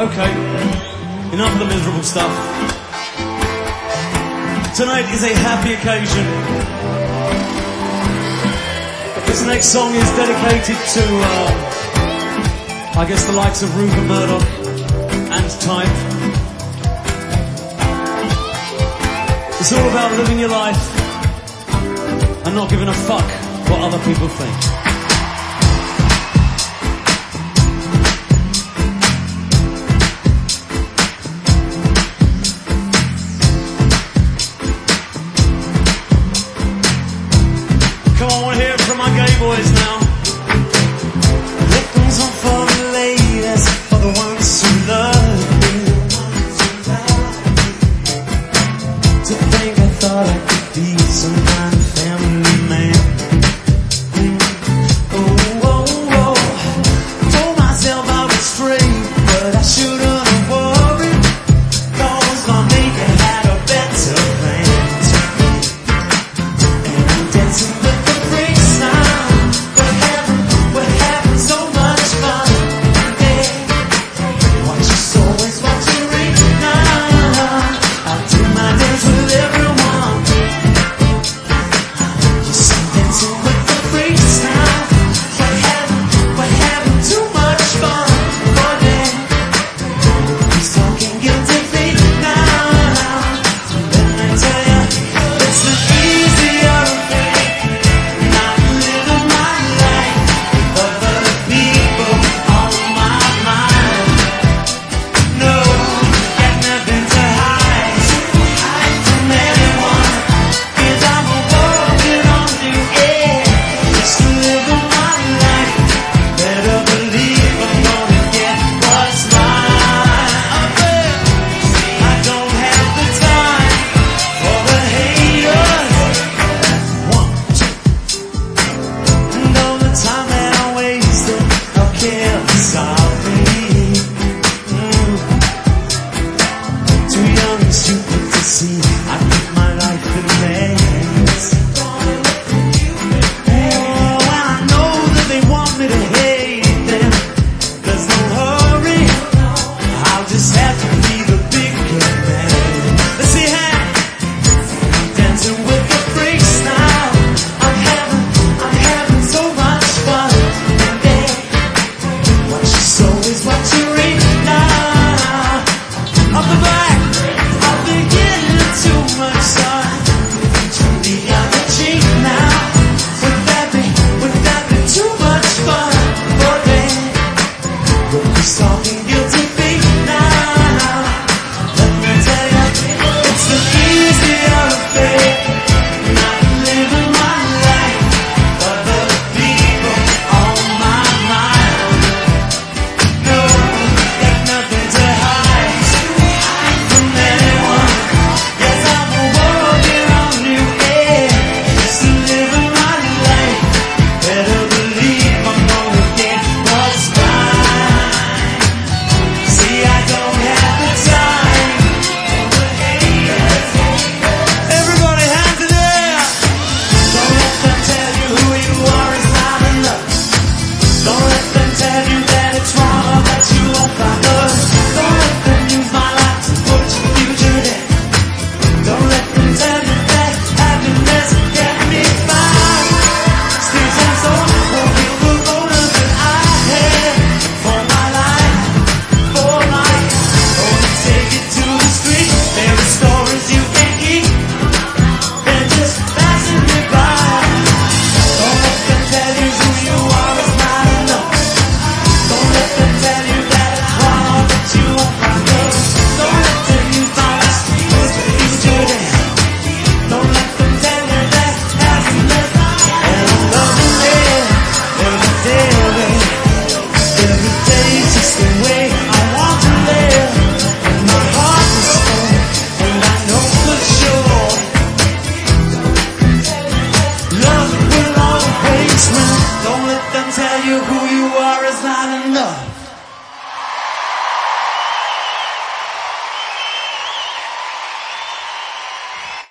Okay, enough of the miserable stuff. Tonight is a happy occasion. This next song is dedicated to, I guess, the likes of Rupert Murdoch and Type. It's all about living your life and not giving a fuck what other people think. Come on, we'll hear it from my gay boys now.